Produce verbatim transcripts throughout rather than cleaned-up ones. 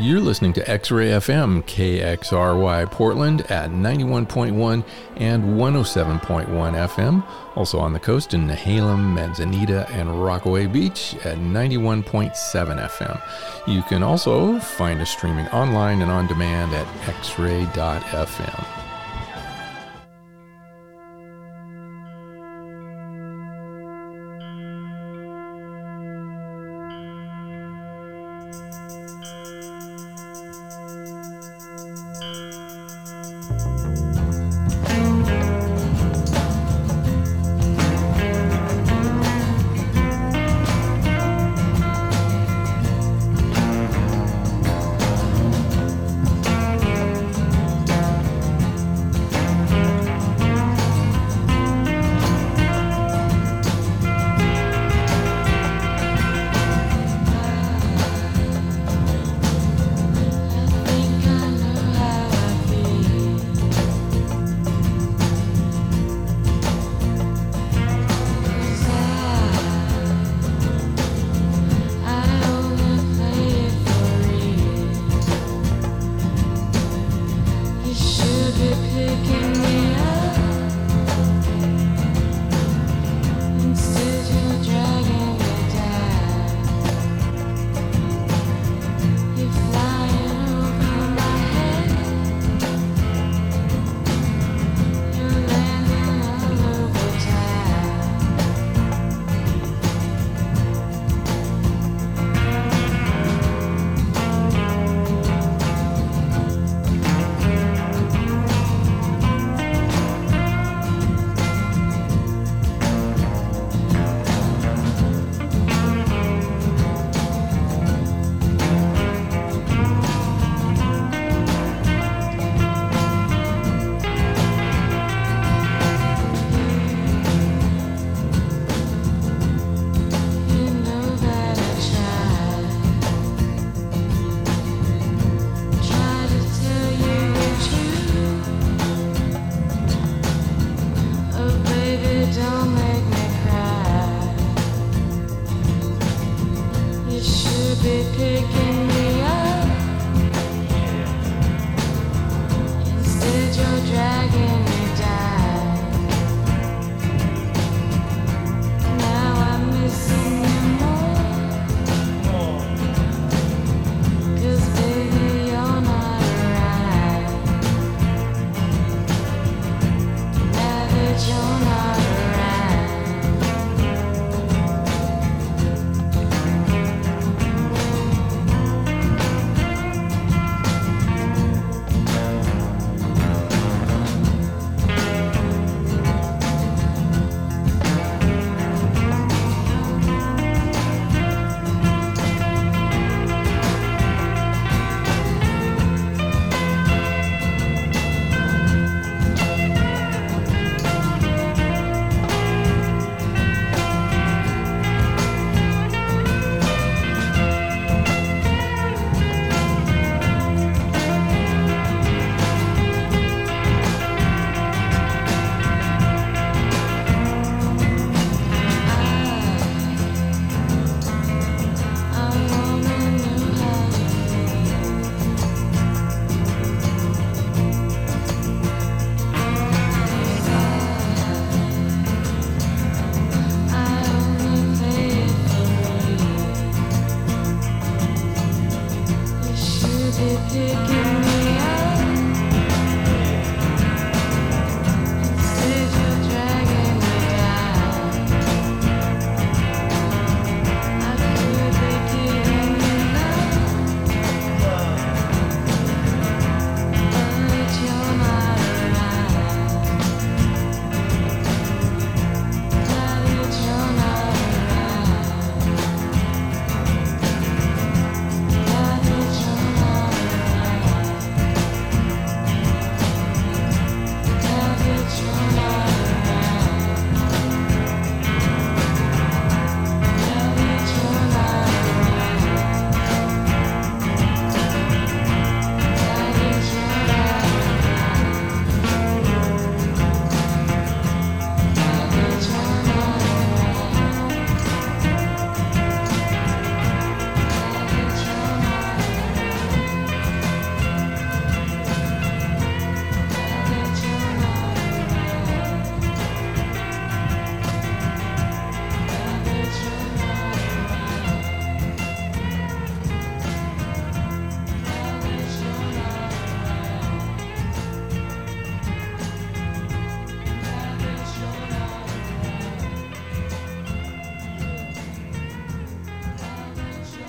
You're listening to X-Ray F M, K X R Y Portland at ninety-one point one and one oh seven point one F M. Also on the coast in Nehalem, Manzanita, and Rockaway Beach at ninety-one point seven F M. You can also find us streaming online and on demand at x ray dot f m.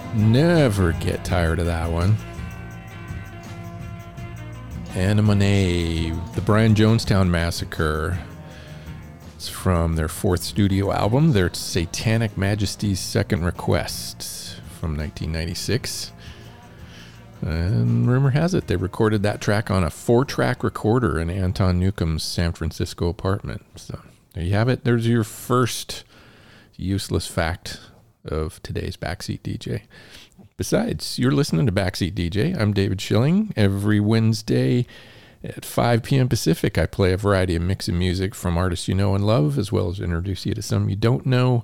Never get tired of that one. Anna Monet, the Brian Jonestown Massacre. It's from their fourth studio album, their Satanic Majesty's Second Request from nineteen ninety-six. And rumor has it they recorded that track on a four-track recorder in Anton Newcomb's San Francisco apartment. So there you have it. There's your first useless fact of today's Backseat D J. Besides, you're listening to Backseat D J. I'm David Schilling. Every Wednesday at five p.m. Pacific, I play a variety of mix of music from artists you know and love, as well as introduce you to some you don't know.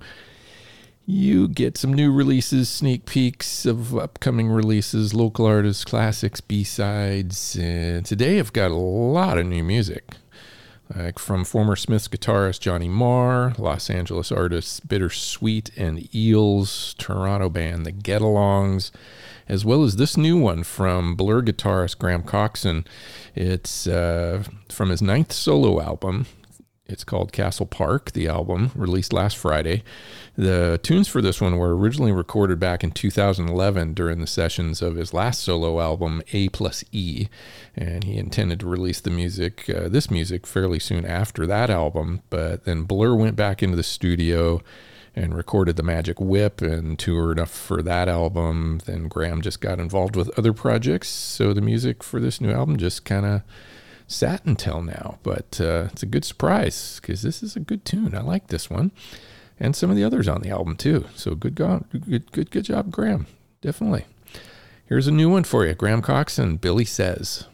You get some new releases, sneak peeks of upcoming releases, local artists, classics, B-sides. And today I've got a lot of new music. Like from former Smiths guitarist Johnny Marr, Los Angeles artists Bittersweet and Eels, Toronto band The Get-Alongs, as well as this new one from Blur guitarist Graham Coxon. It's uh, from his ninth solo album. It's called Castle Park, the album, released last Friday. The tunes for this one were originally recorded back in two thousand eleven during the sessions of his last solo album, A plus E, and he intended to release the music, uh, this music, fairly soon after that album, but then Blur went back into the studio and recorded The Magic Whip and toured up for that album. Then Graham just got involved with other projects, so the music for this new album just kind of sat until now, but uh, it's a good surprise because this is a good tune. I like this one, and some of the others on the album too. So good, go- good, good, good job, Graham. Definitely. Here's a new one for you, Graham Coxon, Billy Says.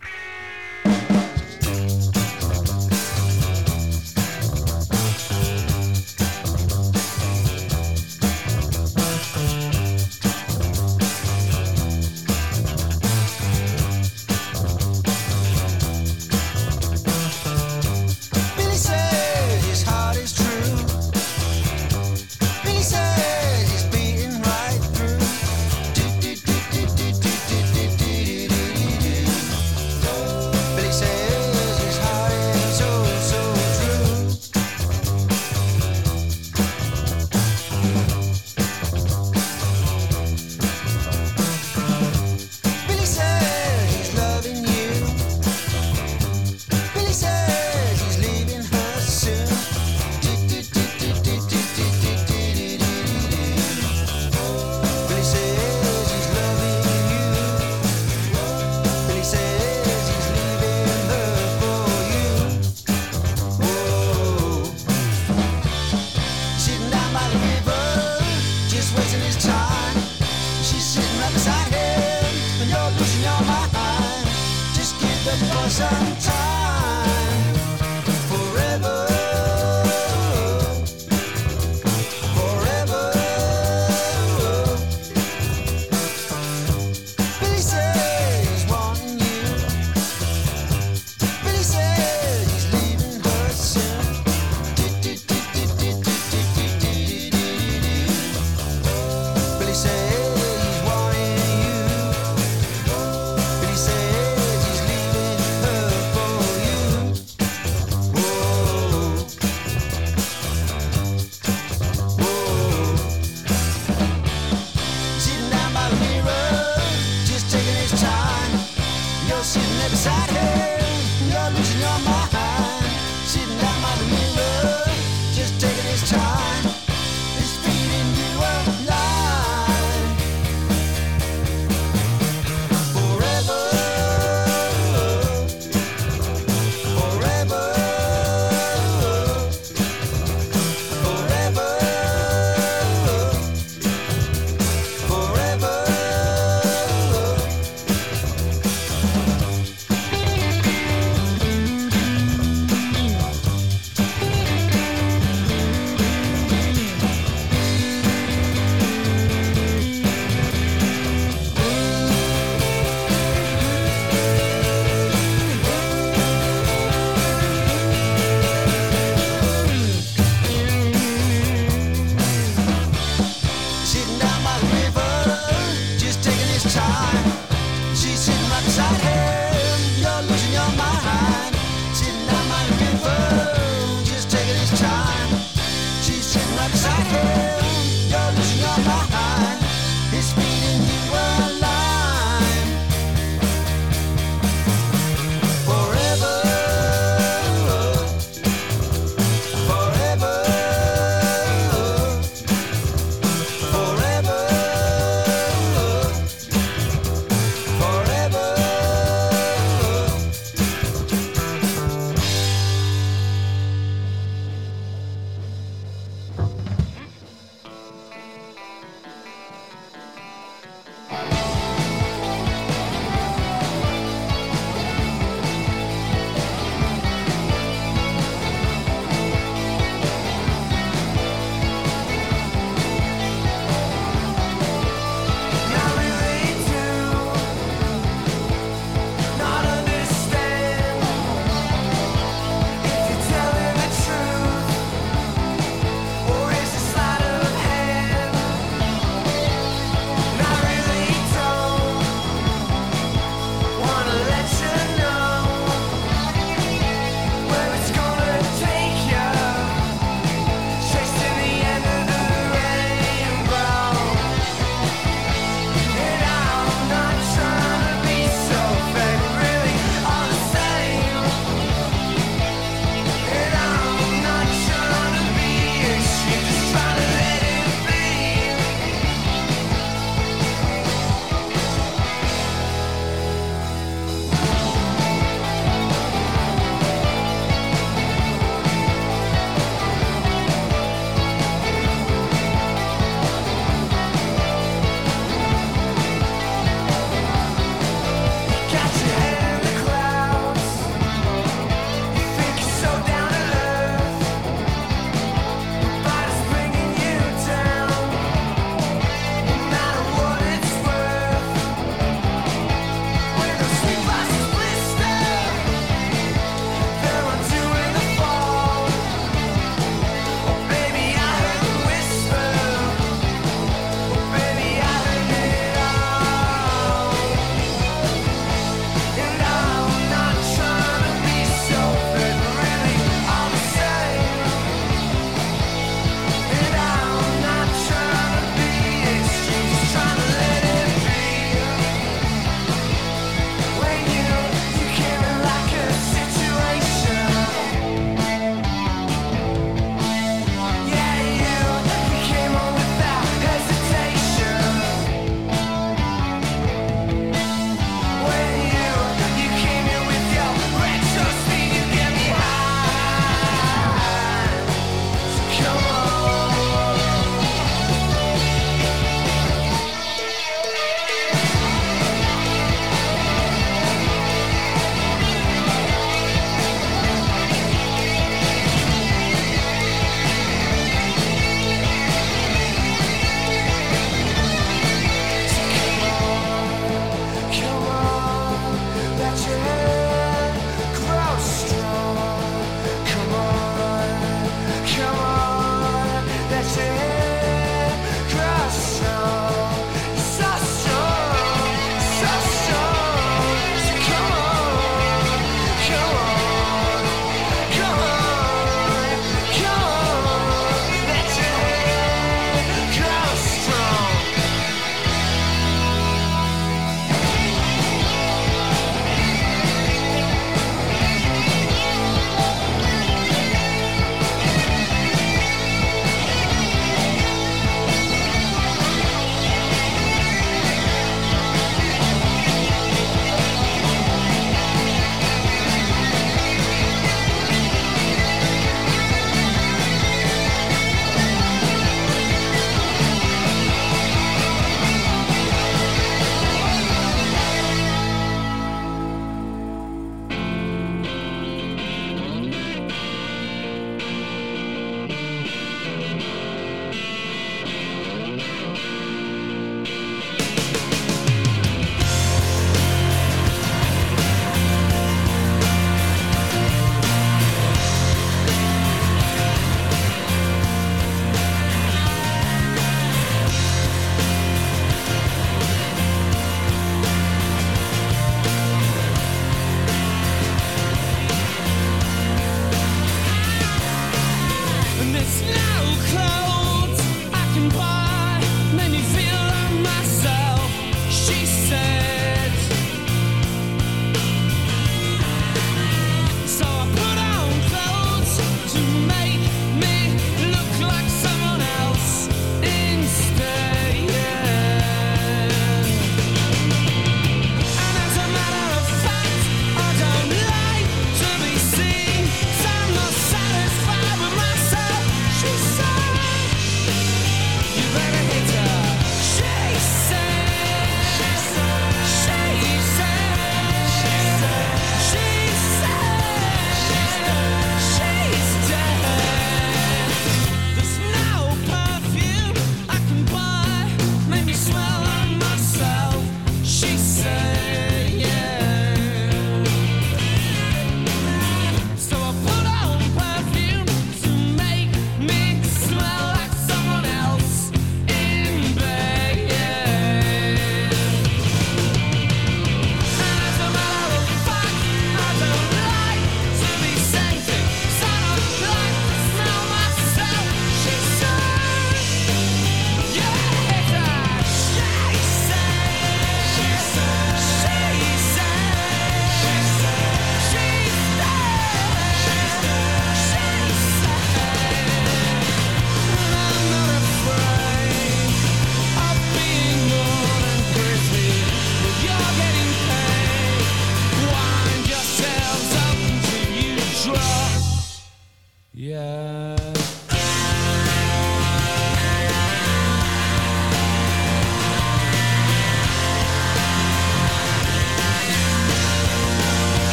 You're losing your mind. It's beating you.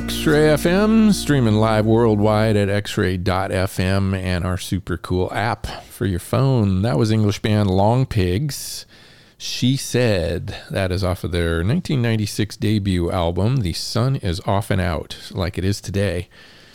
X-Ray F M, streaming live worldwide at x ray dot f m and our super cool app for your phone. That was English band Long Pigs. She Said. That is off of their nineteen ninety-six debut album, The Sun Is Off and Out, like it is today,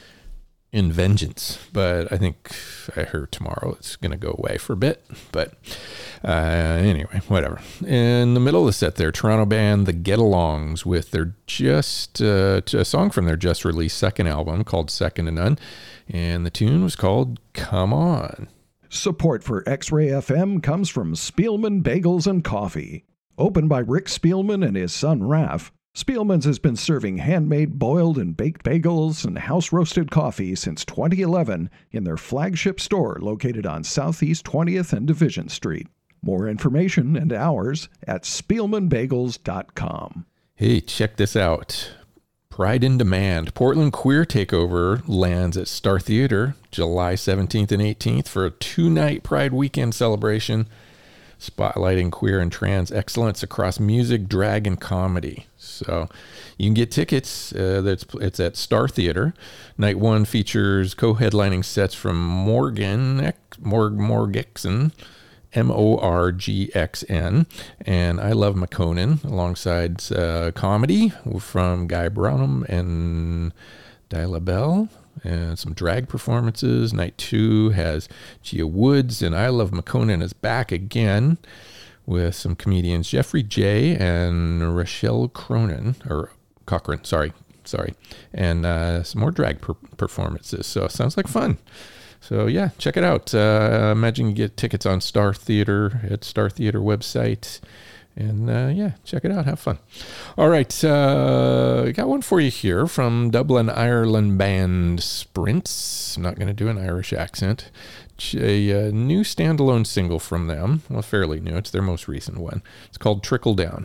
in vengeance. But I think I heard tomorrow it's going to go away for a bit. But uh, anyway, whatever. In the middle of the set there, Toronto band The Get-Alongs with their just, uh, a song from their just released second album called Second to None. And the tune was called Come On. Support for X-Ray F M comes from Spielman Bagels and Coffee. Opened by Rick Spielman and his son Raph, Spielman's has been serving handmade boiled and baked bagels and house-roasted coffee since twenty eleven in their flagship store located on Southeast twentieth and Division Street. More information and hours at spielman bagels dot com. Hey, check this out. Pride in Demand. Portland Queer Takeover lands at Star Theater July seventeenth and eighteenth for a two-night Pride weekend celebration, spotlighting queer and trans excellence across music, drag, and comedy. So you can get tickets. Uh, that's it's at Star Theater. Night one features co-headlining sets from Morgan Morg Morgexen, M O R G X N, and I Love McConan, alongside uh, comedy from Guy Brownham and Dyla Bell, and some drag performances. Night two has Gia Woods, and I Love McConan is back again with some comedians, Jeffrey J. and Rochelle Cronin, or Cochran, sorry, sorry, and uh, some more drag per- performances. So it sounds like fun. So yeah, check it out. Uh, imagine you get tickets on Star Theater at Star Theater website. And uh, yeah, check it out. Have fun. All right. Uh, I got one for you here from Dublin, Ireland band Sprints. I'm not going to do an Irish accent. A, a new standalone single from them. Well, fairly new. It's their most recent one. It's called Trickle Down.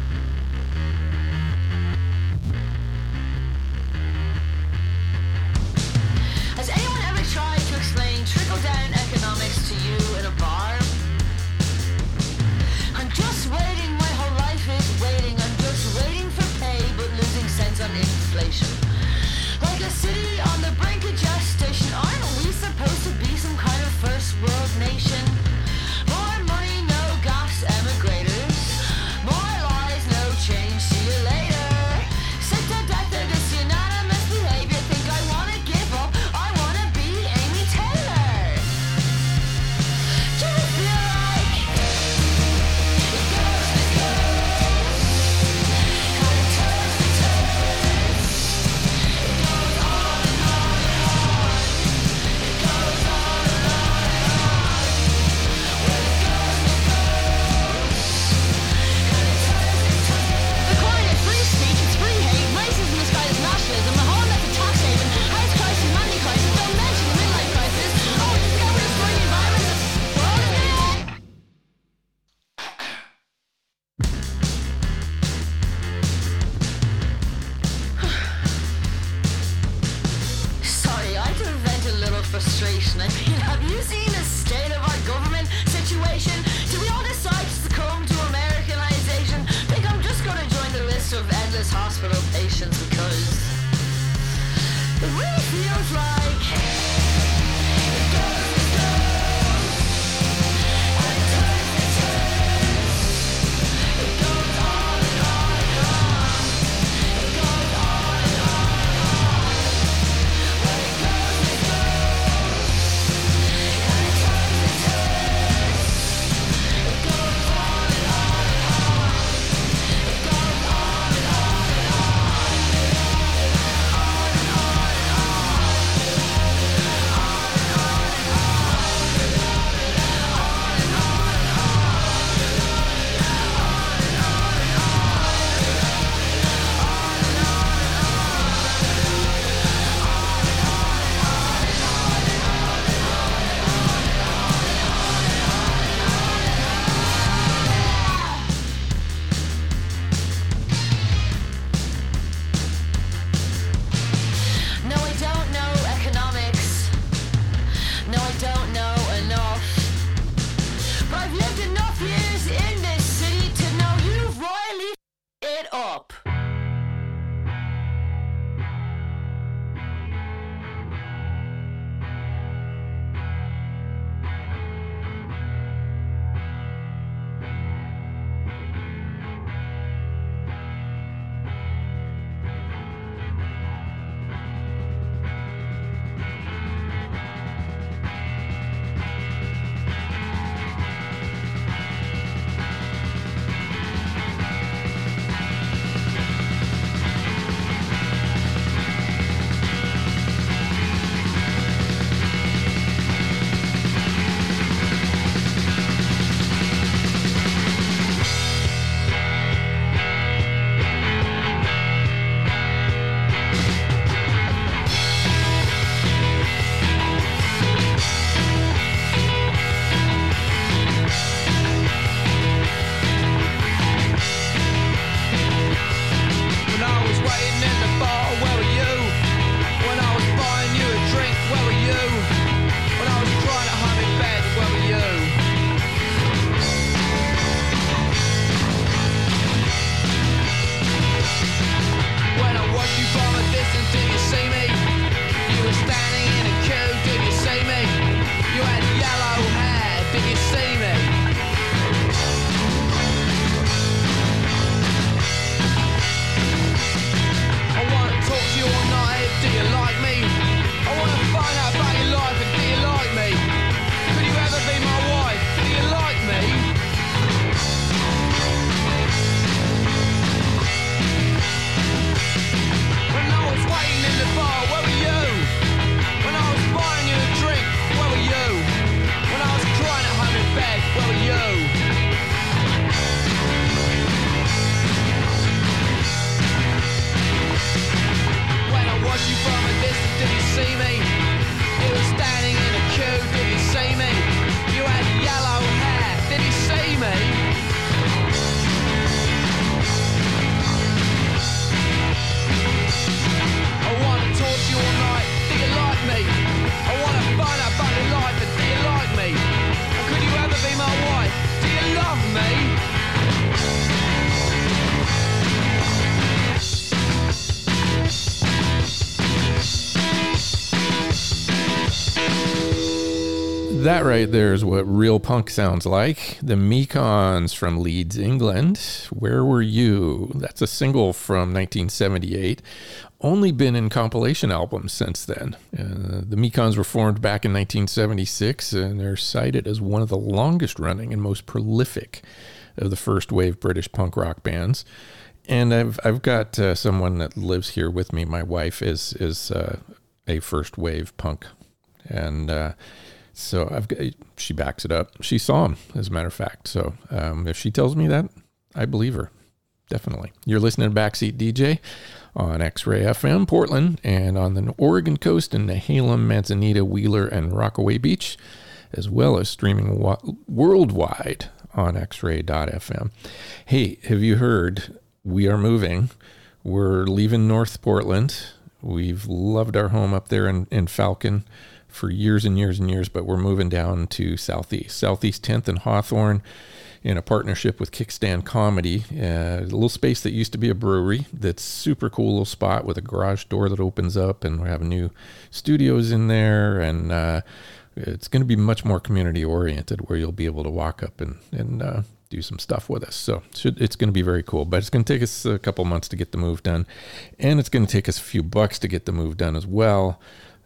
Like a city on the brink of gestation, aren't we supposed to be some kind of first world nation? More money, no gas, emigrators. More lies, no change, see you later. Sick to death of this unanimous behavior. Think I wanna give up, I wanna be Amy Taylor. Do you feel like it goes to goes? How it turns to turns. It goes on and on and on. It goes on and on and on. watched you from a distance, did you see me? You were standing in a queue, did you see me? You had yellow hair, did you see me? I wanna talk to you all night, do you like me? I wanna find out about your life, and do you like me? And could you ever be my wife? Do you love me? That right there is what real punk sounds like. The Mekons from Leeds, England. Where Were You? That's a single from nineteen seventy-eight. Only been in compilation albums since then. Uh, the Mekons were formed back in nineteen seventy-six, and they're cited as one of the longest running and most prolific of the first wave British punk rock bands. And I've I've got uh, someone that lives here with me. My wife is is uh, a first wave punk, and uh, so I've got, she backs it up. She saw him, as a matter of fact. So um, if she tells me that, I believe her. Definitely. You're listening to Backseat D J on X-Ray F M, Portland, and on the Oregon coast in Nehalem, Manzanita, Wheeler, and Rockaway Beach, as well as streaming wa- worldwide on x ray dot f m. Hey, have you heard we are moving? We're leaving North Portland. We've loved our home up there in, in Falcon for years and years and years, but we're moving down to Southeast. Southeast tenth and Hawthorne in a partnership with Kickstand Comedy, uh, a little space that used to be a brewery that's super cool little spot with a garage door that opens up, and we have new studios in there, and uh, it's going to be much more community oriented where you'll be able to walk up and, and uh, do some stuff with us. So should, it's going to be very cool, but it's going to take us a couple months to get the move done, and it's going to take us a few bucks to get the move done as well.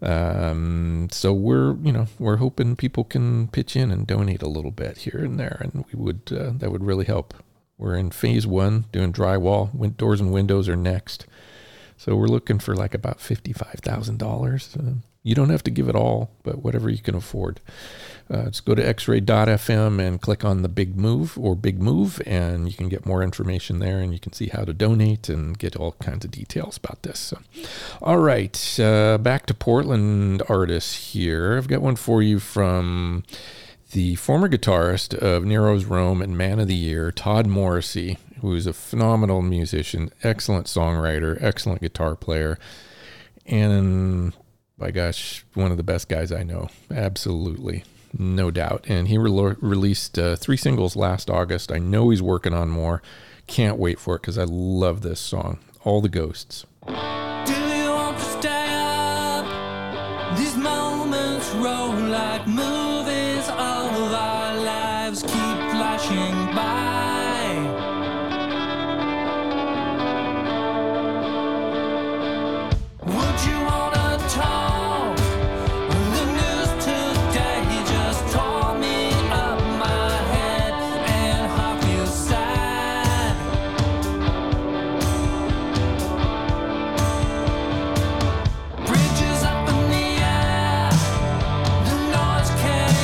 Um, so we're, you know, we're hoping people can pitch in and donate a little bit here and there, and we would, uh, that would really help. We're in phase one doing drywall. Win- doors and windows are next. So we're looking for like about fifty-five thousand dollars. Uh, you don't have to give it all, but whatever you can afford. Uh, just go to x ray dot f m and click on the Big Move or Big Move, and you can get more information there, and you can see how to donate and get all kinds of details about this. So, all right, uh, back to Portland artists here. I've got one for you from the former guitarist of Nero's Rome and Man of the Year, Todd Morrissey, who is a phenomenal musician, excellent songwriter, excellent guitar player, and by gosh, one of the best guys I know. Absolutely. No doubt. And he re- released uh, three singles last August. I know he's working on more. Can't wait for it because I love this song. All the Ghosts. Do you want to stay up? These moments roll like movies. All of our lives keep flashing by. Would you want to talk? The news today just tore me up my head and half you sad. Bridges up in the air, the noise can't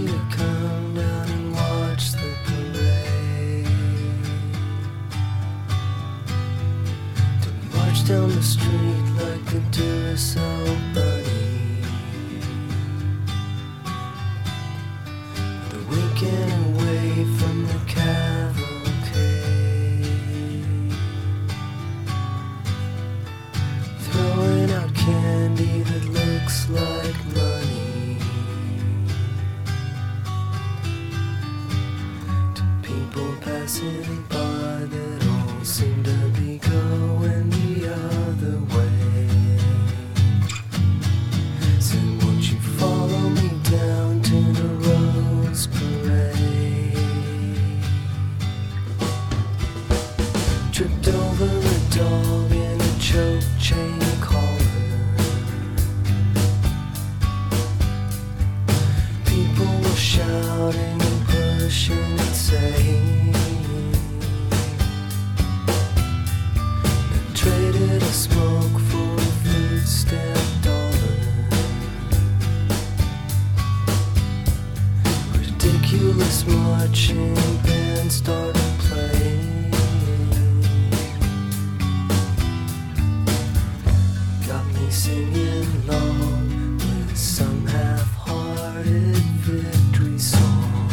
me to come down and watch the parade, to march down the street like a Duracell bunny, the weekend away from the cavalcade, throwing out candy that looks like money to people passing by that all seem to be going the other way. Said, won't you follow me down to the Rose Parade? Tripped over a dog in a choke chain collar. People were shouting and pushing and saying they traded a smoke for a food stamp dollar. Ridiculous marching band started playing. Got me singing along with some half-hearted victory song.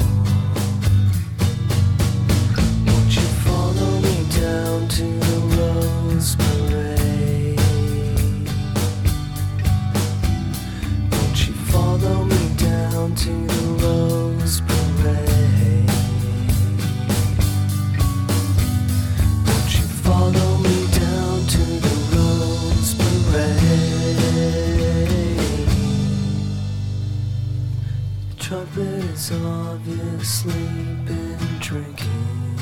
Won't you follow me down to the Rose Parade? Won't you follow me down to the Rose Parade? Won't you follow me down to the Rose Parade? The trumpet has obviously been drinking.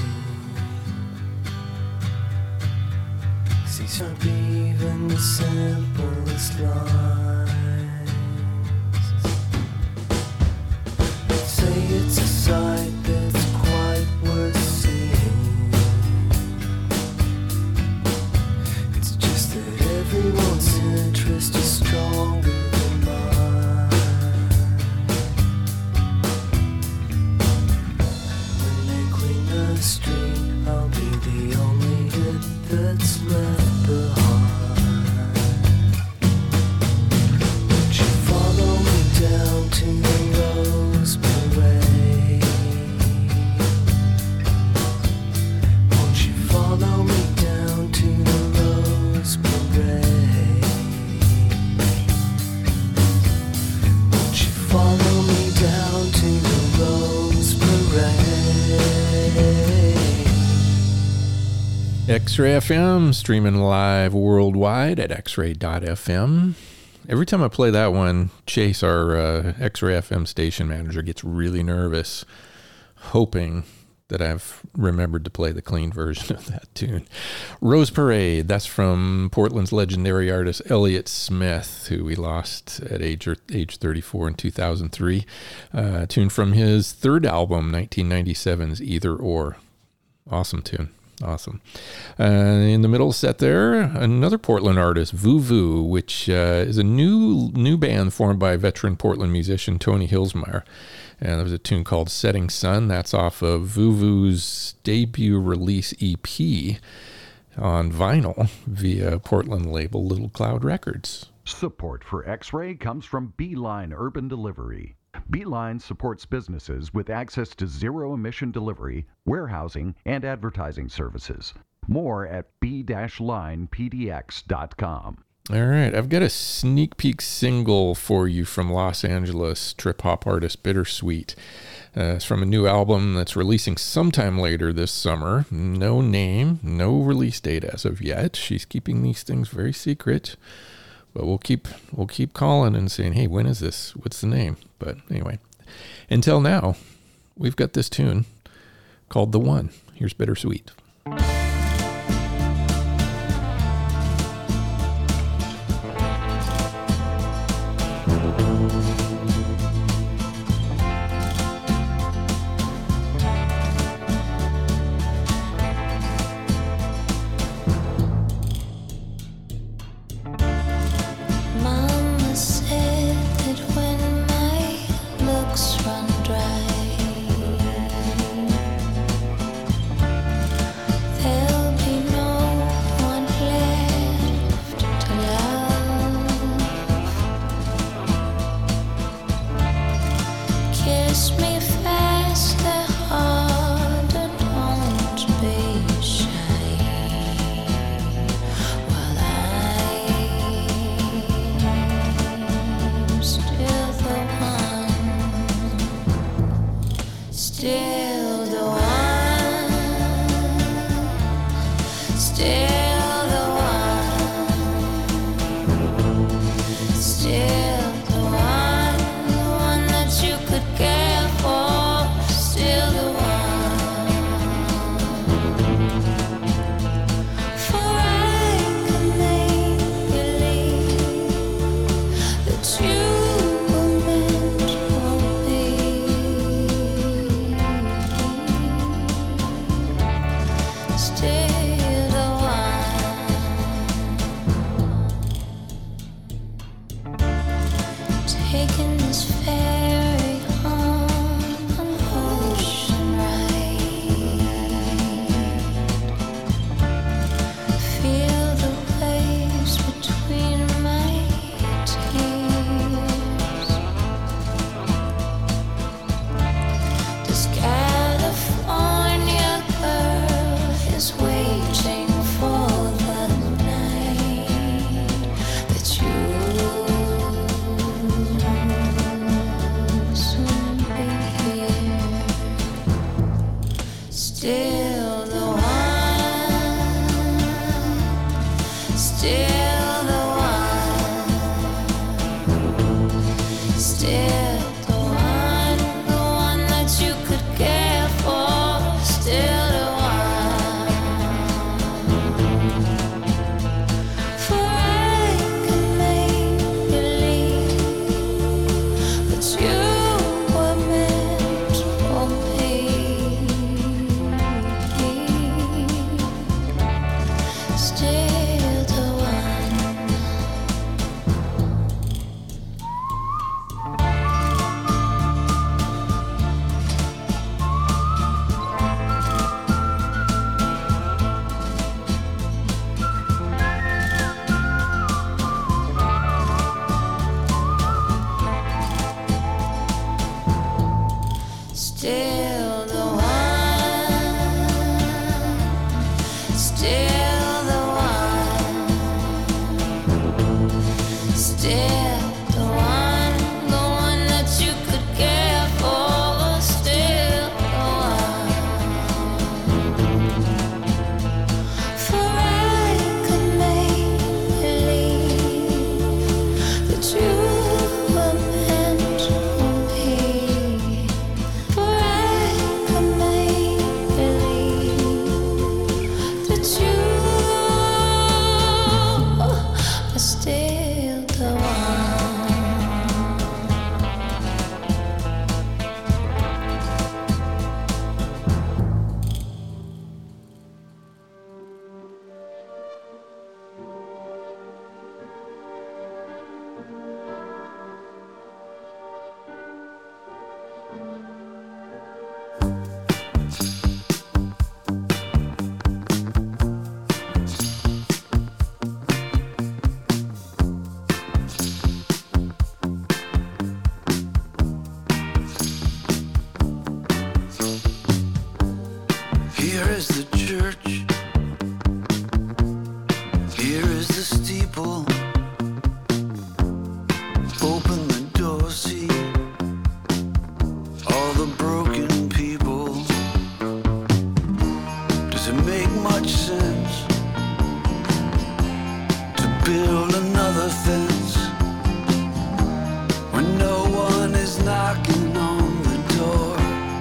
These aren't even the simplest lines. Say it's a sight that's quite worth seeing. It's just that everyone's interest is stronger than mine. When they clean the street, I'll be the only hit that's left behind. Won't you follow me down to the Rose Parade? Won't you follow me down to the Rose Parade? Won't you follow me down to the Rose Parade? X-Ray F M, streaming live worldwide at x ray dot f m. Every time I play that one, Chase, our uh, X-Ray F M station manager, gets really nervous, hoping that I've remembered to play the clean version of that tune. Rose Parade, that's from Portland's legendary artist Elliott Smith, who we lost at age age thirty-four in two thousand three. Uh, a tune from his third album, nineteen ninety-seven's Either Or. Awesome tune. Awesome. Uh, in the middle set there, another Portland artist, Vuvu, which uh, is a new new band formed by veteran Portland musician Tony Hillsmeyer. And there was a tune called Setting Sun. That's off of Vuvu's debut release E P on vinyl via Portland label Little Cloud Records. Support for X-Ray comes from Beeline Urban Delivery. Beeline supports businesses with access to zero-emission delivery, warehousing, and advertising services. More at b dash line p d x dot com. All right, I've got a sneak peek single for you from Los Angeles trip-hop artist Bittersweet. Uh, it's from a new album that's releasing sometime later this summer. No name, no release date as of yet. She's keeping these things very secret. But we'll keep we'll keep calling and saying, hey, when is this? What's the name? But anyway, until now, we've got this tune called The One. Here's Bittersweet. Mama said that when my looks run dry, Still the one, still the one, still the one, the one that you could care for, still the one. For I can make believe that you were meant for me. Still the one. Taking this ferry home on ocean ride. Feel the waves between my tears. This California girl is waiting for the night that you soon be here. Still the one, still the one, still the one, the one that you could care for, still the one. For I can make believe that you were meant for me. Still the one. Still the one, still the one, still the one, the one that you could care for, still the one. For I could make believe that you were meant for me. For I could make believe that you are still the one. Here is the church. Here is the steeple. Open the door, see all the broken people. Does it make much sense to build another fence when no one is knocking on the door?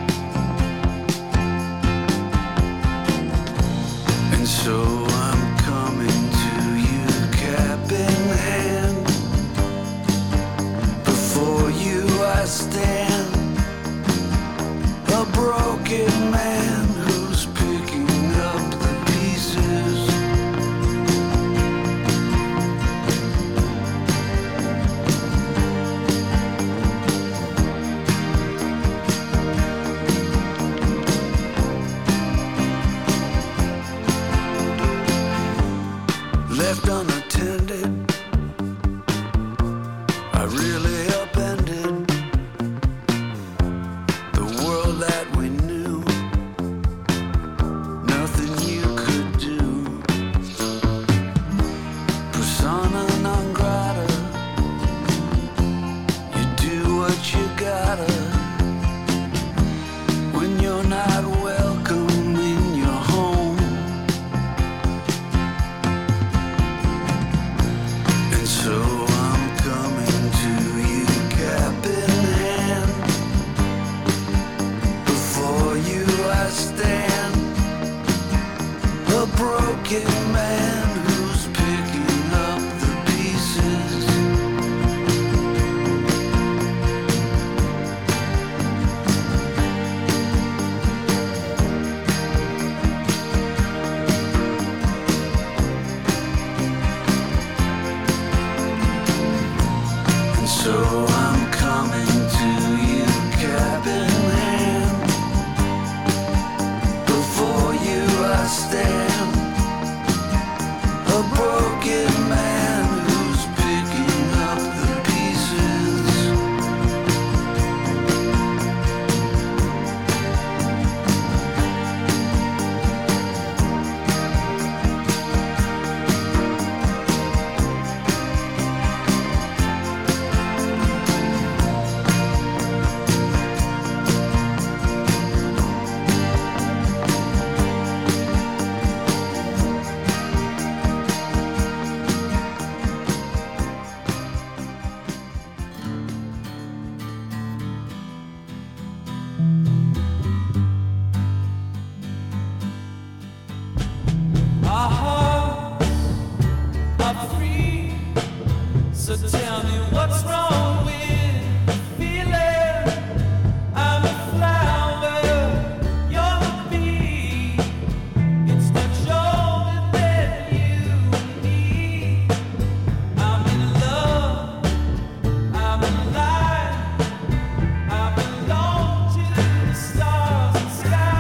And so I'm coming to you, cap in hand. Before you I stand, a broken man who's picking up the pieces. Left unattended, I really upended the world that we knew. Nothing you could do. Persona non grata. You do what you gotta when broken man who's picking up the pieces. And so I'm coming to you, cap in hand. Before you I stand, a broken man who's picking up the pieces. Our hearts are free, so tell me what's wrong with the feeling. I'm a flower, you're the bee. It's much older than you and me. I'm in love, I'm alive, I belong to the stars and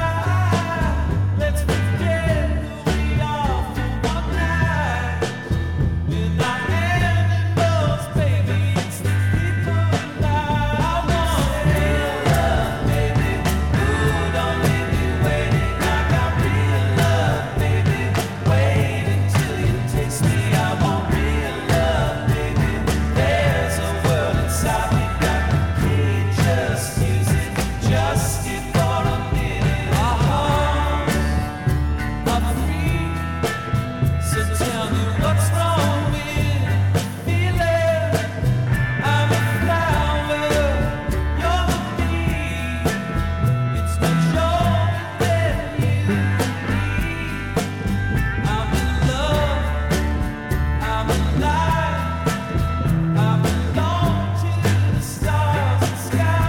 sky. Let's forget who we are for one night. With our hand in those, baby, it's the people and I want real love, baby. Ooh, don't leave me waiting. I got real love, baby. Wait until you taste me. I want real love, baby. There's a world inside me, got the key. Just use it, just it for a minute. Our hearts are free, so tell me what's wrong with the feeling. I'm a flower, you're the bee. It's much older than you and me. I'm in love, I'm alive, I belong to the stars and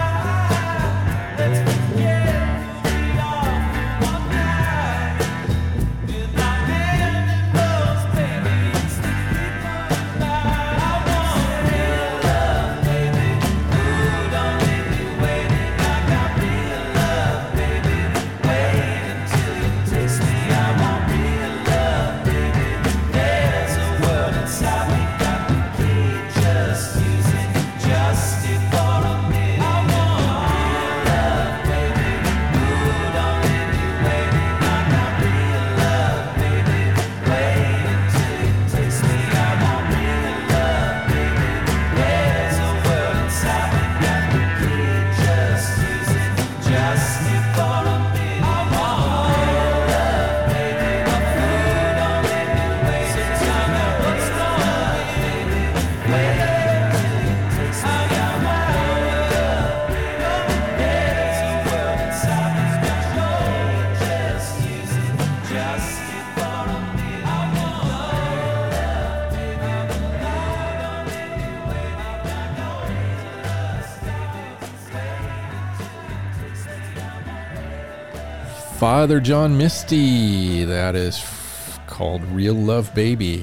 sky. Let's forget who we are for one night. With our hand in those, baby, it's the people and I want real love, baby. Ooh, don't leave me waiting. I got real love, baby. Wait until you taste me. I want real love, baby. There's a world inside me, got the key. Just use it, just it for a minute. I want real love, baby. Ooh, don't leave me waiting. I got real love, baby. Wait until you taste me. I want real love, baby. There's a world inside me, got the key. Just use it, just it for a minute. I want real love, baby. Ooh, don't leave me waiting. So tell me what's wrong, baby. Wait until you taste me. I got real love, baby. There's a world inside me, got your just use it, just it for a minute. I want real love, baby. Ooh, don't leave me waiting. I got no just baby. Wait until you taste me. I want Father John Misty. That is f- called Real Love Baby.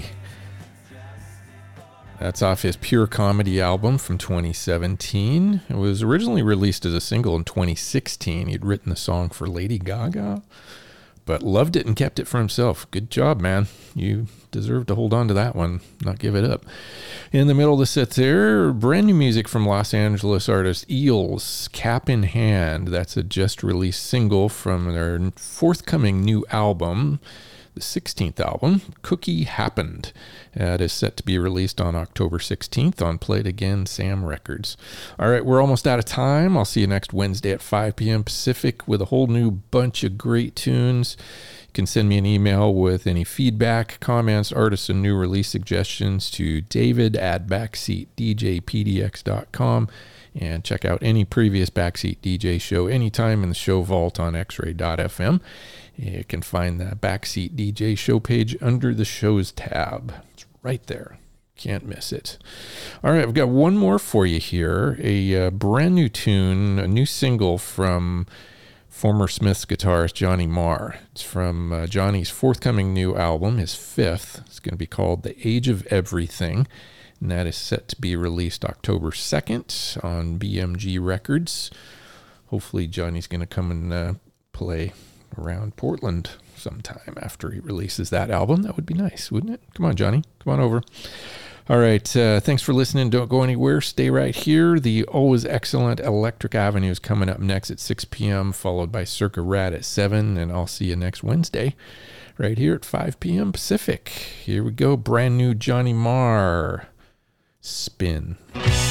That's off his Pure Comedy album from twenty seventeen. It was originally released as a single in twenty sixteen. He'd written the song for Lady Gaga, but loved it and kept it for himself. Good job, man. You deserve to hold on to that one, not give it up. In the middle of the set there, brand new music from Los Angeles artist Eels, Cap in Hand. That's a just released single from their forthcoming new album, the sixteenth album, Cookie Happened. Uh, it is set to be released on October sixteenth on Play It Again Sam Records. All right, we're almost out of time. I'll see you next Wednesday at five p.m. Pacific with a whole new bunch of great tunes. You can send me an email with any feedback, comments, artists, and new release suggestions to david at backseat d j p d x dot com. And check out any previous Backseat D J show anytime in the show vault on x ray dot f m. You can find the Backseat D J show page under the shows tab. It's right there. Can't miss it. All right, I've got one more for you here. A uh, brand new tune, a new single from former Smiths guitarist Johnny Marr. It's from uh, Johnny's forthcoming new album, his fifth. It's going to be called The Age of Everything, and that is set to be released October second on B M G Records. Hopefully Johnny's going to come and uh, play around Portland sometime after he releases that album. That would be nice, wouldn't it? Come on, Johnny. Come on over. All right, uh, thanks for listening. Don't go anywhere. Stay right here. The always excellent Electric Avenue is coming up next at six p.m., followed by Circa Rad at seven, and I'll see you next Wednesday right here at five p.m. Pacific. Here we go. Brand new Johnny Marr. Spin.